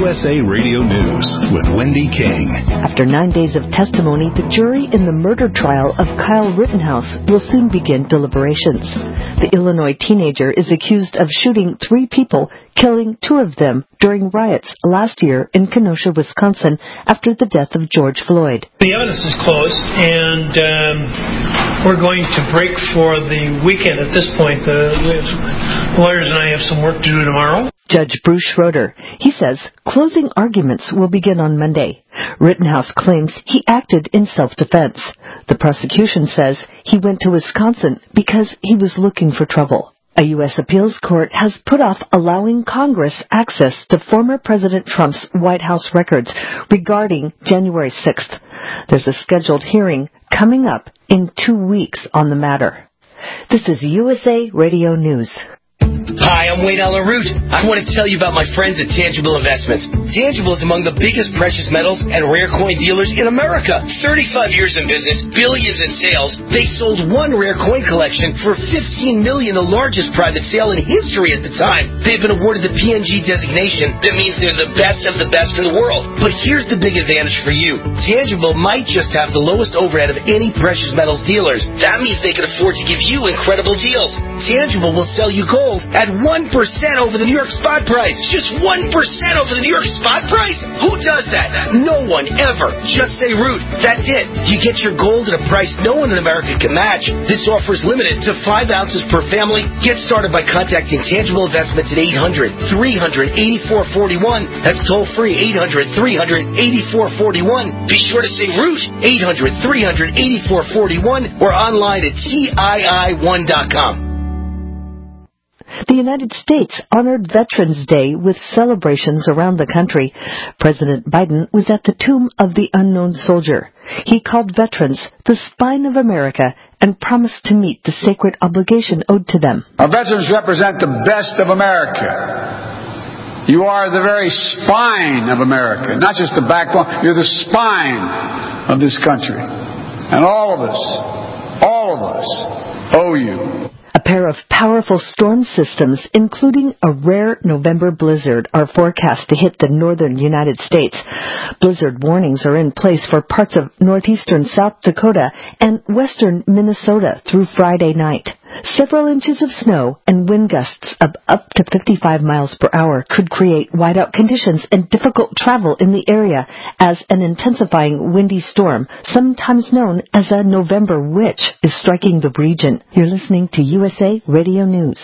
USA Radio News with Wendy King. After 9 days of testimony, the jury in the murder trial of Kyle Rittenhouse will soon begin deliberations. The Illinois teenager is accused of shooting 3 people, killing 2 of them during riots last year in Kenosha, Wisconsin, after the death of George Floyd. The evidence is closed, and we're going to break for the weekend at this point. The lawyers and I have some work to do tomorrow. Judge Bruce Schroeder. He says closing arguments will begin on Monday. Rittenhouse claims he acted in self-defense. The prosecution says he went to Wisconsin because he was looking for trouble. A U.S. appeals court has put off allowing Congress access to former President Trump's White House records regarding January 6th. There's a scheduled hearing coming up in 2 weeks on the matter. This is USA Radio News. Hi, I'm Wayne Allen Root. I want to tell you about my friends at Tangible Investments. Tangible is among the biggest precious metals and rare coin dealers in America. 35 years in business, billions in sales. They sold 1 rare coin collection for $15 million, the largest private sale in history at the time. They've been awarded the PNG designation. That means they're the best of the best in the world. But here's the big advantage for you. Tangible might just have the lowest overhead of any precious metals dealers. That means they can afford to give you incredible deals. Tangible will sell you gold at 1% over the New York spot price. Just 1% over the New York spot price? Who does that? No one, ever. Just say Root. That's it. You get your gold at a price no one in America can match. This offer is limited to 5 ounces per family. Get started by contacting Tangible Investments at 800-300-8441. That's toll free, 800-300-8441. Be sure to say Root, 800-300-8441, or online at CII1.com. The United States honored Veterans Day with celebrations around the country. President Biden was at the tomb of the unknown soldier. He called veterans the spine of America and promised to meet the sacred obligation owed to them. Our veterans represent the best of America. You are the very spine of America, not just the backbone. You're the spine of this country. And all of us owe you. A pair of powerful storm systems, including a rare November blizzard, are forecast to hit the northern United States. Blizzard warnings are in place for parts of northeastern South Dakota and western Minnesota through Friday night. Several inches of snow and wind gusts of up to 55 miles per hour could create whiteout conditions and difficult travel in the area as an intensifying windy storm, sometimes known as a November witch, is striking the region. You're listening to USA Radio News.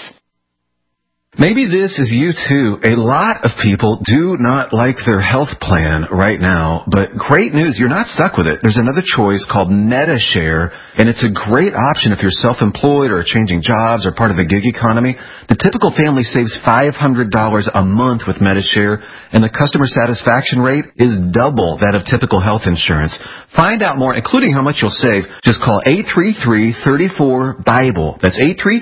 Maybe this is you too. A lot of people do not like their health plan right now, but great news, you're not stuck with it. There's another choice called Medi-Share, and it's a great option if you're self-employed or changing jobs or part of the gig economy. The typical family saves $500 a month with Medi-Share, and the customer satisfaction rate is double that of typical health insurance. Find out more, including how much you'll save. Just call 833-34-BIBLE. That's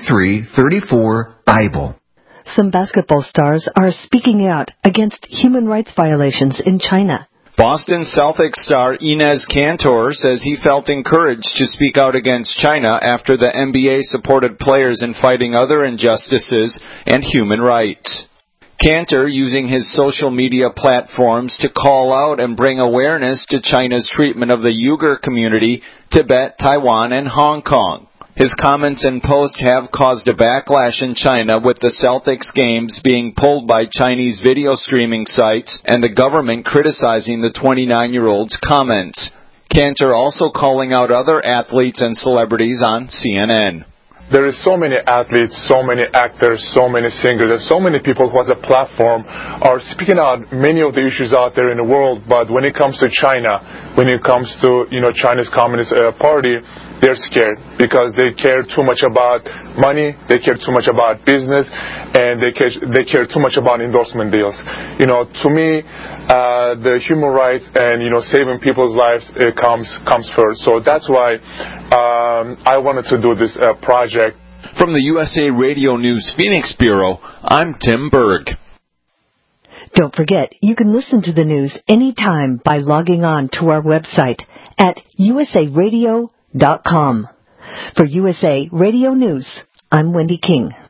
833-34-BIBLE. Some basketball stars are speaking out against human rights violations in China. Boston Celtics star Enes Kanter says he felt encouraged to speak out against China after the NBA supported players in fighting other injustices and human rights. Kanter using his social media platforms to call out and bring awareness to China's treatment of the Uyghur community, Tibet, Taiwan, and Hong Kong. His comments and posts have caused a backlash in China, with the Celtics games being pulled by Chinese video streaming sites and the government criticizing the 29-year-old's comments. Kanter also calling out other athletes and celebrities on CNN. There is so many athletes, so many actors, so many singers, and so many people who has a platform are speaking out many of the issues out there in the world. But when it comes to China, when it comes to China's Communist Party, they're scared because they care too much about money, they care too much about business, and they care too much about endorsement deals. To me, the human rights and saving people's lives comes first. So that's why I wanted to do this project. From the USA Radio News Phoenix Bureau, I'm Tim Berg. Don't forget, you can listen to the news anytime by logging on to our website at usaradio.com. For USA Radio News, I'm Wendy King.